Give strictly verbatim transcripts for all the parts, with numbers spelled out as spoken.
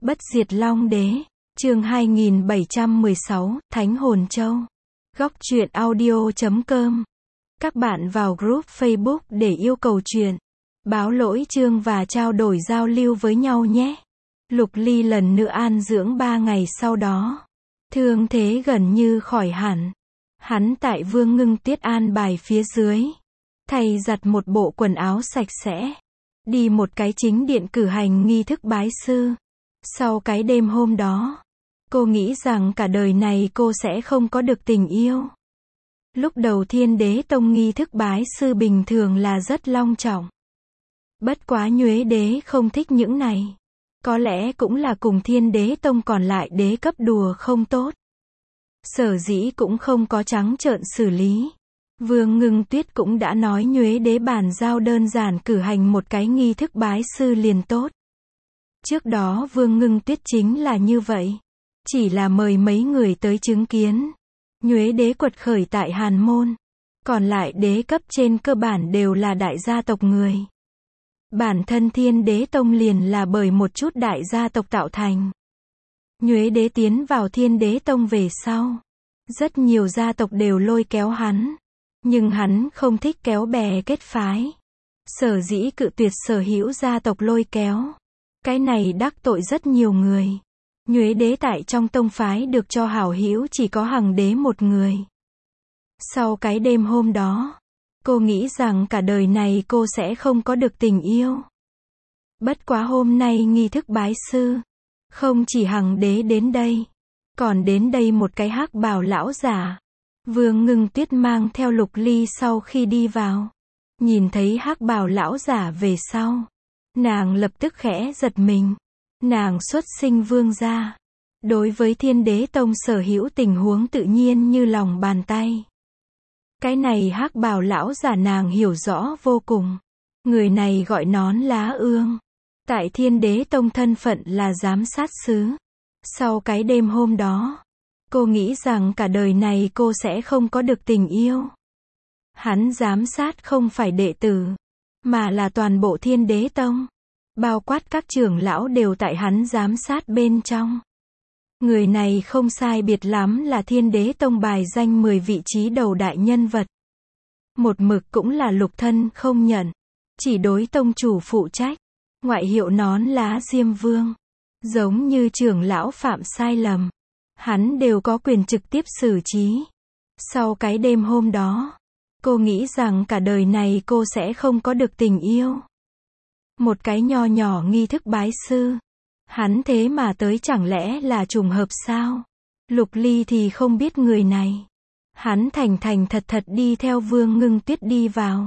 Bất diệt Long Đế, chương hai nghìn bảy trăm mười sáu, Thánh Hồn Châu. Góc truyện audio chấm com. Các bạn vào group Facebook để yêu cầu truyện, báo lỗi chương và trao đổi giao lưu với nhau nhé. Lục Ly lần nữa an dưỡng ba ngày sau đó. Thương thế gần như khỏi hẳn. Hắn tại Vương Ngưng Tuyết an bài phía dưới. Thay giặt một bộ quần áo sạch sẽ. Đi một cái chính điện cử hành nghi thức bái sư. Sau cái đêm hôm đó, cô nghĩ rằng cả đời này cô sẽ không có được tình yêu. Lúc đầu Thiên Đế Tông nghi thức bái sư bình thường là rất long trọng. Bất quá Nhuế Đế không thích những này. Có lẽ cũng là cùng Thiên Đế Tông còn lại đế cấp đùa không tốt. Sở dĩ cũng không có trắng trợn xử lý. Vương Ngưng Tuyết cũng đã nói Nhuế Đế bàn giao đơn giản cử hành một cái nghi thức bái sư liền tốt. Trước đó Vương Ngưng Tuyết chính là như vậy. Chỉ là mời mấy người tới chứng kiến. Nhuế Đế quật khởi tại Hàn Môn. Còn lại đế cấp trên cơ bản đều là đại gia tộc người. Bản thân Thiên Đế Tông liền là bởi một chút đại gia tộc tạo thành. Nhuế Đế tiến vào Thiên Đế Tông về sau. Rất nhiều gia tộc đều lôi kéo hắn. Nhưng hắn không thích kéo bè kết phái. Sở dĩ cự tuyệt sở hữu gia tộc lôi kéo. Cái này đắc tội rất nhiều người. Nhuế Đế tại trong tông phái được cho hảo hữu chỉ có Hằng Đế một người. Sau cái đêm hôm đó, cô nghĩ rằng cả đời này cô sẽ không có được tình yêu. Bất quá hôm nay nghi thức bái sư, không chỉ Hằng Đế đến đây, còn đến đây một cái hắc bào lão giả. Vương Ngưng Tuyết mang theo Lục Ly sau khi đi vào, nhìn thấy hắc bào lão giả về sau, nàng lập tức khẽ giật mình. Nàng xuất sinh vương gia. Đối với Thiên Đế Tông sở hữu tình huống tự nhiên như lòng bàn tay. Cái này hắc bào lão giả nàng hiểu rõ vô cùng. Người này gọi nón lá ương. Tại Thiên Đế Tông thân phận là giám sát sứ. Sau cái đêm hôm đó, cô nghĩ rằng cả đời này cô sẽ không có được tình yêu. Hắn giám sát không phải đệ tử, mà là toàn bộ Thiên Đế Tông. Bao quát các trưởng lão đều tại hắn giám sát bên trong. Người này không sai biệt lắm là Thiên Đế Tông bài danh mười vị trí đầu đại nhân vật. Một mực cũng là lục thân không nhận. Chỉ đối tông chủ phụ trách. Ngoại hiệu nón lá Diêm Vương. Giống như trưởng lão phạm sai lầm. Hắn đều có quyền trực tiếp xử trí. Sau cái đêm hôm đó, cô nghĩ rằng cả đời này cô sẽ không có được tình yêu. Một cái nho nhỏ nghi thức bái sư. Hắn thế mà tới chẳng lẽ là trùng hợp sao? Lục Ly thì không biết người này. Hắn thành thành thật thật đi theo Vương Ngưng Tuyết đi vào.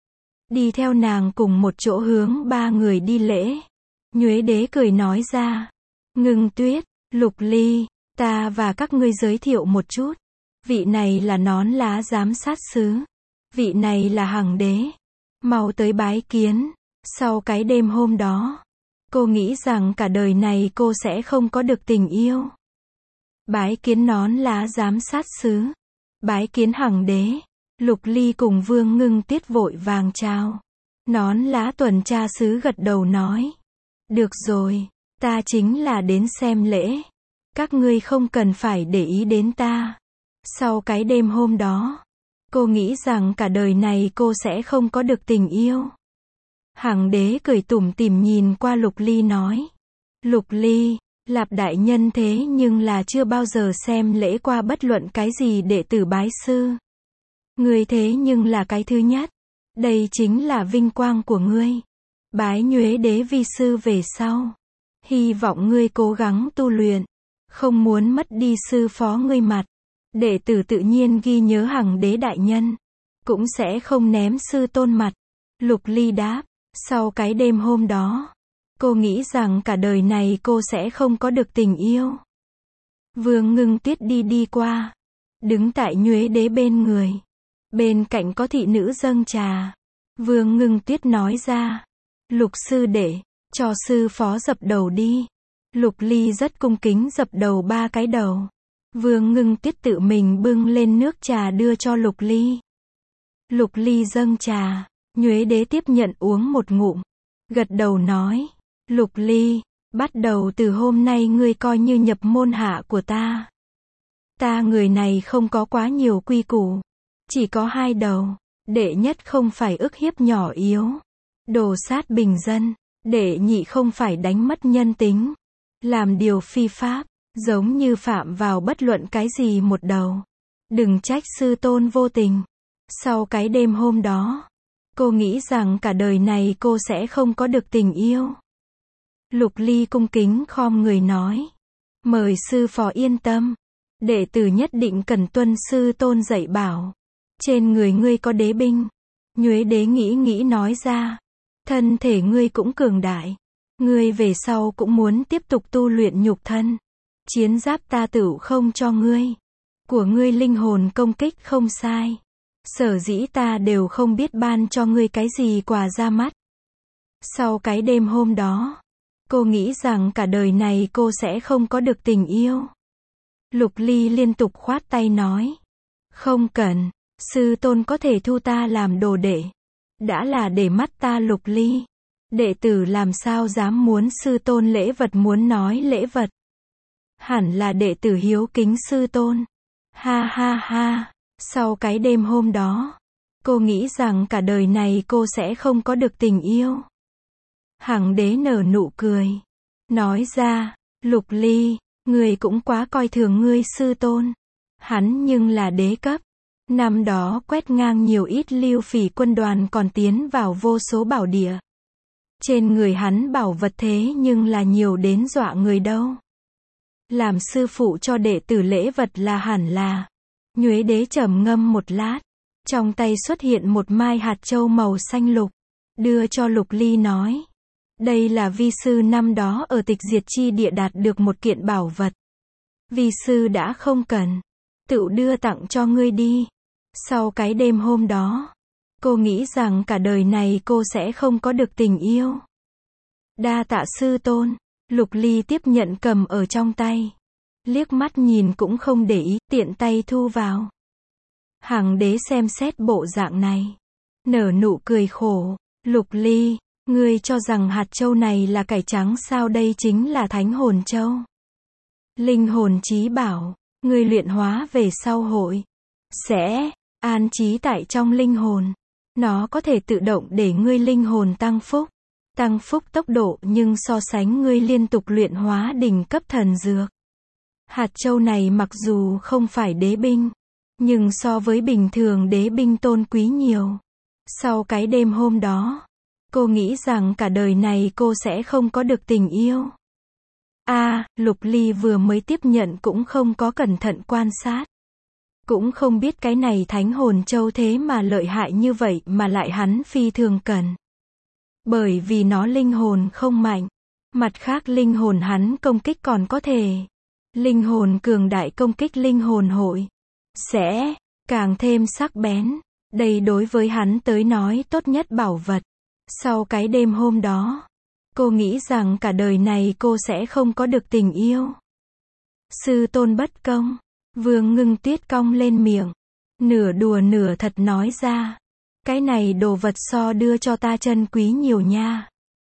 Đi theo nàng cùng một chỗ hướng ba người đi lễ. Nhuế Đế cười nói ra. Ngưng Tuyết, Lục Ly, ta và các ngươi giới thiệu một chút. Vị này là nón lá giám sát sứ. Vị này là Hằng Đế. Mau tới bái kiến. Sau cái đêm hôm đó, cô nghĩ rằng cả đời này cô sẽ không có được tình yêu. Bái kiến nón lá giám sát sứ. Bái kiến Hằng Đế. Lục Ly cùng Vương Ngưng Tuyết vội vàng chào. Nón lá tuần tra sứ gật đầu nói. Được rồi, ta chính là đến xem lễ. Các ngươi không cần phải để ý đến ta. Sau cái đêm hôm đó, cô nghĩ rằng cả đời này cô sẽ không có được tình yêu. Hằng Đế cười tủm tỉm nhìn qua Lục Ly nói. Lục Ly, Lạp đại nhân thế nhưng là chưa bao giờ xem lễ qua bất luận cái gì đệ tử bái sư. Ngươi thế nhưng là cái thứ nhất. Đây chính là vinh quang của ngươi. Bái Nhuế Đế vi sư về sau. Hy vọng ngươi cố gắng tu luyện. Không muốn mất đi sư phó ngươi mặt. Đệ tử tự nhiên ghi nhớ Hằng Đế đại nhân. Cũng sẽ không ném sư tôn mặt. Lục Ly đáp. Sau cái đêm hôm đó, cô nghĩ rằng cả đời này cô sẽ không có được tình yêu. Vương Ngưng Tuyết đi đi qua, đứng tại Nhuế Đế bên người. Bên cạnh có thị nữ dâng trà. Vương Ngưng Tuyết nói ra. Lục sư đệ, cho sư phó dập đầu đi. Lục Ly rất cung kính dập đầu ba cái đầu. Vương Ngưng Tuyết tự mình bưng lên nước trà đưa cho Lục Ly. Lục Ly dâng trà. Nhuế Đế tiếp nhận uống một ngụm. Gật đầu nói. Lục Ly, Bắt đầu từ hôm nay ngươi coi như nhập môn hạ của ta. Ta người này không có quá nhiều quy củ. Chỉ có hai đầu. Đệ nhất không phải ức hiếp nhỏ yếu. Đồ sát bình dân. Đệ nhị không phải đánh mất nhân tính. Làm điều phi pháp. Giống như phạm vào bất luận cái gì một đầu. Đừng trách sư tôn vô tình. Sau cái đêm hôm đó, cô nghĩ rằng cả đời này cô sẽ không có được tình yêu. Lục Ly cung kính khom người nói. Mời sư phó yên tâm. Đệ tử nhất định cần tuân sư tôn dạy bảo. Trên người ngươi có đế binh. Nhuế Đế nghĩ nghĩ nói ra. Thân thể ngươi cũng cường đại. Ngươi về sau cũng muốn tiếp tục tu luyện nhục thân. Chiến giáp ta tửu không cho ngươi. Của ngươi linh hồn công kích không sai. Sở dĩ ta đều không biết ban cho ngươi cái gì quà ra mắt. Sau cái đêm hôm đó, cô nghĩ rằng cả đời này cô sẽ không có được tình yêu. Lục Ly liên tục khoát tay nói. Không cần, sư tôn có thể thu ta làm đồ đệ. Đã là để mắt ta Lục Ly. Đệ tử làm sao dám muốn sư tôn lễ vật muốn nói lễ vật. Hẳn là đệ tử hiếu kính sư tôn. Ha ha ha, sau cái đêm hôm đó, cô nghĩ rằng cả đời này cô sẽ không có được tình yêu. Hằng Đế nở nụ cười. Nói ra, Lục Ly, người cũng quá coi thường ngươi sư tôn. Hắn nhưng là đế cấp. Năm đó quét ngang nhiều ít Lưu Phỉ quân đoàn còn tiến vào vô số bảo địa. Trên người hắn bảo vật thế nhưng là nhiều đến dọa người đâu. Làm sư phụ cho đệ tử lễ vật là hẳn là. Nhuế Đế trầm ngâm một lát. Trong tay xuất hiện một mai hạt châu màu xanh lục. Đưa cho Lục Ly nói. Đây là vi sư năm đó ở tịch diệt chi địa đạt được một kiện bảo vật. Vi sư đã không cần. Tự đưa tặng cho ngươi đi. Sau cái đêm hôm đó, cô nghĩ rằng cả đời này cô sẽ không có được tình yêu. Đa tạ sư tôn. Lục Ly tiếp nhận cầm ở trong tay. Liếc mắt nhìn cũng không để ý, tiện tay thu vào. Hằng Đế xem xét bộ dạng này. Nở nụ cười khổ. Lục Ly, ngươi cho rằng hạt châu này là cải trắng sao? Đây chính là thánh hồn châu. Linh hồn chí bảo, ngươi luyện hóa về sau hội. Sẽ an trí tại trong linh hồn. Nó có thể tự động để ngươi linh hồn tăng phúc. Tăng phúc tốc độ nhưng so sánh ngươi liên tục luyện hóa đỉnh cấp thần dược. Hạt châu này mặc dù không phải đế binh, nhưng so với bình thường đế binh tôn quý nhiều. Sau cái đêm hôm đó, cô nghĩ rằng cả đời này cô sẽ không có được tình yêu. A, à, Lục Ly vừa mới tiếp nhận cũng không có cẩn thận quan sát. Cũng không biết cái này thánh hồn châu thế mà lợi hại như vậy mà lại hắn phi thường cần. Bởi vì nó linh hồn không mạnh. Mặt khác linh hồn hắn công kích còn có thể. Linh hồn cường đại công kích linh hồn hội. Sẽ càng thêm sắc bén. Đây đối với hắn tới nói tốt nhất bảo vật. Sau cái đêm hôm đó, cô nghĩ rằng cả đời này cô sẽ không có được tình yêu. Sư tôn bất công. Vương Ngưng Tuyết cong lên miệng. Nửa đùa nửa thật nói ra. Cái này đồ vật so đưa cho ta chân quý nhiều nha.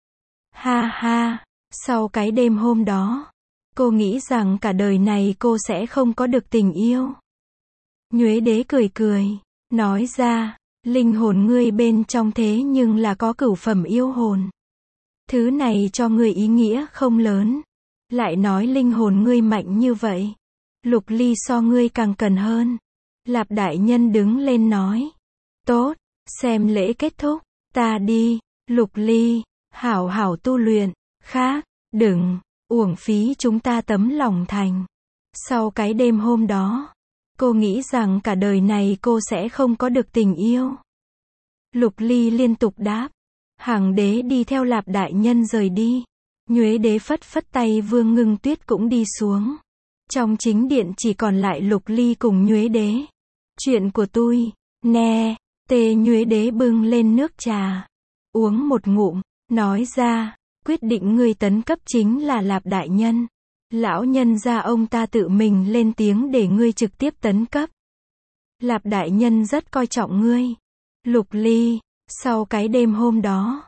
Ha ha, sau cái đêm hôm đó, cô nghĩ rằng cả đời này cô sẽ không có được tình yêu. Nhuế Đế cười cười, nói ra, linh hồn ngươi bên trong thế nhưng là có cửu phẩm yêu hồn. Thứ này cho ngươi ý nghĩa không lớn. Lại nói linh hồn ngươi mạnh như vậy. Lục Ly so ngươi càng cần hơn. Lạp đại nhân đứng lên nói. Tốt, xem lễ kết thúc, ta đi. Lục Ly, hảo hảo tu luyện. Khác, đừng, uổng phí chúng ta tấm lòng thành. Sau cái đêm hôm đó, cô nghĩ rằng cả đời này cô sẽ không có được tình yêu. Lục Ly liên tục đáp. Hằng Đế đi theo Lạp đại nhân rời đi. Nhuế Đế phất phất tay, Vương Ngưng Tuyết cũng đi xuống. Trong chính điện chỉ còn lại Lục Ly cùng Nhuế Đế. Chuyện của tôi, nè. Tê Nhuế Đế bưng lên nước trà. Uống một ngụm, nói ra, quyết định ngươi tấn cấp chính là Lạp đại nhân. Lão nhân gia ông ta tự mình lên tiếng để ngươi trực tiếp tấn cấp. Lạp đại nhân rất coi trọng ngươi. Lục Ly, sau cái đêm hôm đó,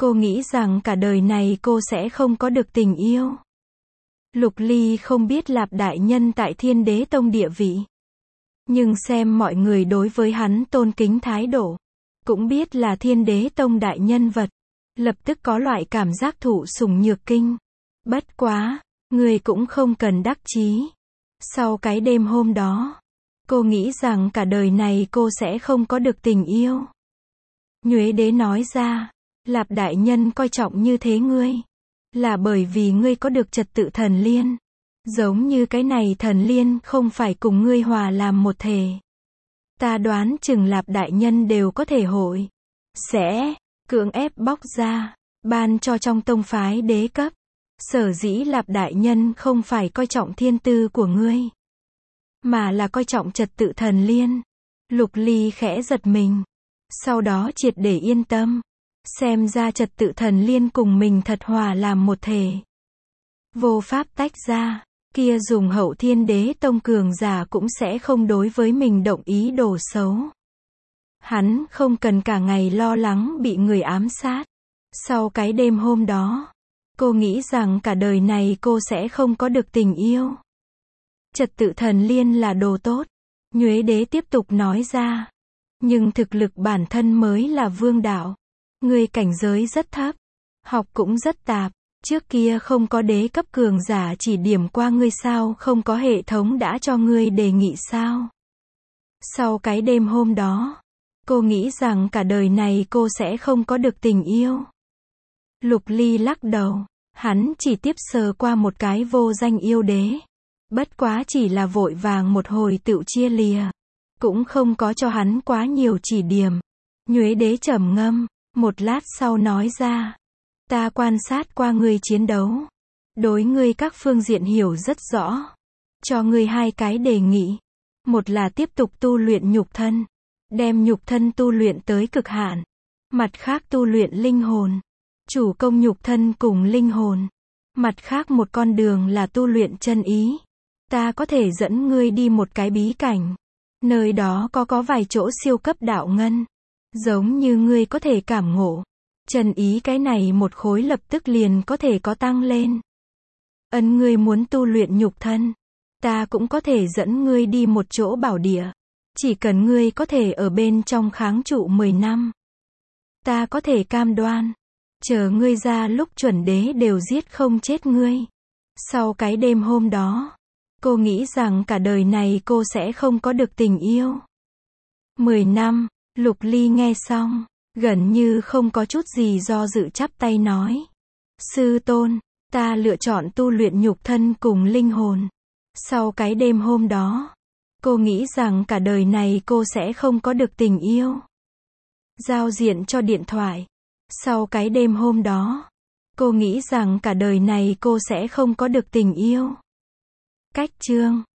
Cô nghĩ rằng cả đời này cô sẽ không có được tình yêu. Lục Ly không biết Lạp đại nhân tại Thiên Đế Tông địa vị. Nhưng xem mọi người đối với hắn tôn kính thái độ, cũng biết là Thiên Đế Tông đại nhân vật, lập tức có loại cảm giác thụ sủng nhược kinh. Bất quá, người cũng không cần đắc chí. Sau cái đêm hôm đó, cô nghĩ rằng cả đời này cô sẽ không có được tình yêu. Nhuế Đế nói ra, Lạp đại nhân coi trọng như thế ngươi, là bởi vì ngươi có được trật tự thần liên. Giống như cái này thần liên không phải cùng ngươi hòa làm một thể. Ta đoán chừng Lạp đại nhân đều có thể hội, sẽ cưỡng ép bóc ra, ban cho trong tông phái đế cấp. Sở dĩ Lạp đại nhân không phải coi trọng thiên tư của ngươi, mà là coi trọng trật tự thần liên. Lục Ly khẽ giật mình, sau đó triệt để yên tâm. Xem ra trật tự thần liên cùng mình thật hòa làm một thể, vô pháp tách ra. Kia dùng Hậu Thiên Đế Tông cường giả cũng sẽ không đối với mình động ý đồ xấu. Hắn không cần cả ngày lo lắng bị người ám sát. Sau cái đêm hôm đó, cô nghĩ rằng cả đời này cô sẽ không có được tình yêu. Trật tự thần liên là đồ tốt, Nhuế Đế tiếp tục nói ra. Nhưng thực lực bản thân mới là vương đạo. Ngươi cảnh giới rất thấp, học cũng rất tạp. Trước kia không có đế cấp cường giả chỉ điểm qua ngươi sao, không có hệ thống đã cho ngươi đề nghị sao? Sau cái đêm hôm đó, cô nghĩ rằng cả đời này cô sẽ không có được tình yêu. Lục Ly lắc đầu, hắn chỉ tiếp sờ qua một cái vô danh yêu đế. Bất quá chỉ là vội vàng một hồi tựu chia lìa, cũng không có cho hắn quá nhiều chỉ điểm. Nhuế Đế trầm ngâm, một lát sau nói ra. Ta quan sát qua ngươi chiến đấu, đối ngươi các phương diện hiểu rất rõ. Cho ngươi hai cái đề nghị. Một là tiếp tục tu luyện nhục thân, đem nhục thân tu luyện tới cực hạn. Mặt khác tu luyện linh hồn, chủ công nhục thân cùng linh hồn. Mặt khác một con đường là tu luyện chân ý. Ta có thể dẫn ngươi đi một cái bí cảnh. Nơi đó có có vài chỗ siêu cấp đạo ngân. Giống như ngươi có thể cảm ngộ. Chân ý cái này một khối lập tức liền có thể có tăng lên. Ân ngươi muốn tu luyện nhục thân, ta cũng có thể dẫn ngươi đi một chỗ bảo địa. Chỉ cần ngươi có thể ở bên trong kháng trụ mười năm. Ta có thể cam đoan, chờ ngươi ra lúc chuẩn đế đều giết không chết ngươi. Sau cái đêm hôm đó, cô nghĩ rằng cả đời này cô sẽ không có được tình yêu. Mười năm, Lục Ly nghe xong, gần như không có chút gì do dự chắp tay nói. Sư tôn, ta lựa chọn tu luyện nhục thân cùng linh hồn. Sau cái đêm hôm đó, cô nghĩ rằng cả đời này cô sẽ không có được tình yêu. Giao diện cho điện thoại. Sau cái đêm hôm đó, cô nghĩ rằng cả đời này cô sẽ không có được tình yêu. Cách chương